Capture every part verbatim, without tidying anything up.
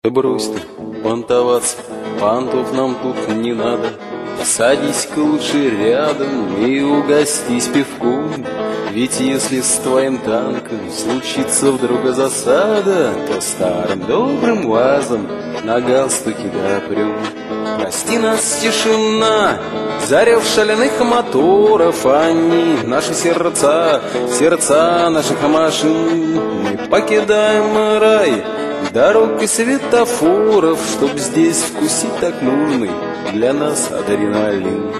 Да брось ты понтоваться, понтов нам тут не надо. Садись-ка лучше рядом и угостись пивком. Ведь если с твоим танком случится вдруг засада, то старым добрым вазом на галстуке допрем. Прости нас, тишина, зарев шаляных моторов, они наши сердца, сердца наших машин. Мы покидаем рай дорог и светофоров, чтоб здесь вкусить так нужный для нас адреналин.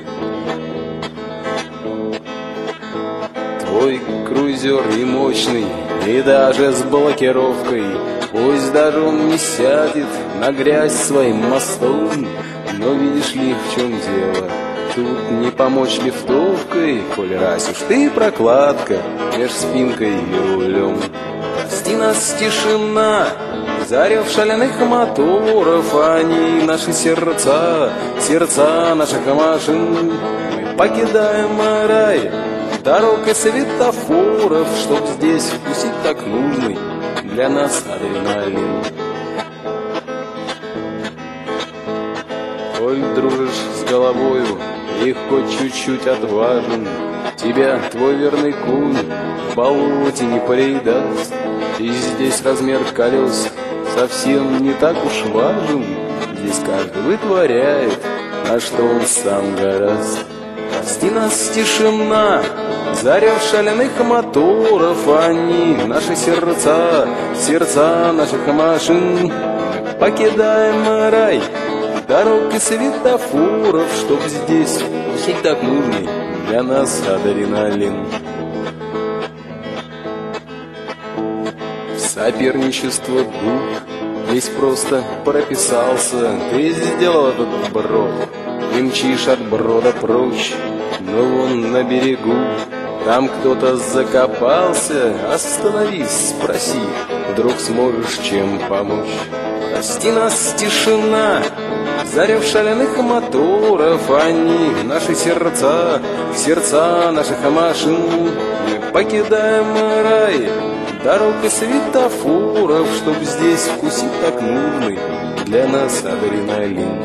Твой крузер и мощный, и даже с блокировкой, пусть даже он не сядет на грязь своим мостом, но видишь ли, в чем дело, тут не помочь лифтовкой, коль раз уж ты прокладка меж спинкой и рулем. Прости нас, тишина, зарев шаляных моторов, они наши сердца, сердца наших машин. Мы покидаем рай дорог и светофоров, чтоб здесь вкусить так нужный для нас адреналин. Коль дружишь с головою и хоть чуть-чуть отважен, тебя твой верный кунь в болоте не предаст. И здесь размер колес совсем не так уж важен. Здесь каждый вытворяет, а что он сам гораст. Прости нас, тишина, зарев шаляных моторов, они наши сердца, сердца наших машин. Мы покидаем рай дорог и светофоров, чтоб здесь вкусить так нужный для нас адреналин. Соперничество дух здесь просто прописался. Ты сделал этот брод и мчишь от брода прочь, но вон на берегу там кто-то закопался. Остановись, спроси, вдруг сможешь чем помочь. Прости нас, тишина, зарев шаляных моторов, они наши сердца, сердца наших машин. Мы покидаем рай дорог и светофоров, чтоб здесь вкусить так нужный для нас адреналин.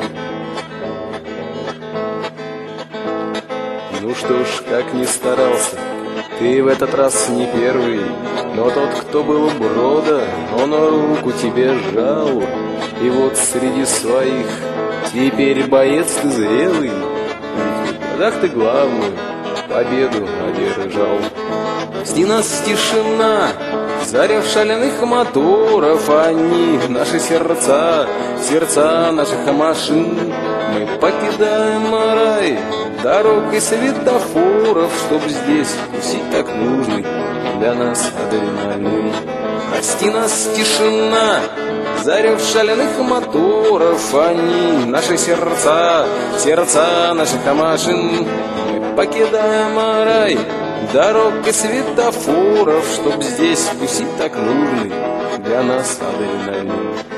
Ну что ж, как ни старался, ты в этот раз не первый, но тот, кто был у брода, он руку тебе жал. И вот среди своих теперь боец ты зрелый, ведь в годах ты главную победу одержал. Прости нас, тишина, зарев шаляных моторов, они наши сердца, сердца наших машин. Мы покидаем рай дорог и светофоров, чтоб здесь вкусить так нужный для нас адреналин. Прости нас, тишина, зарев шаляных моторов, они наши сердца, сердца наших машин. Мы покидаем рай дорог и светофоров, чтоб здесь вкусить так нужный для нас адреналин.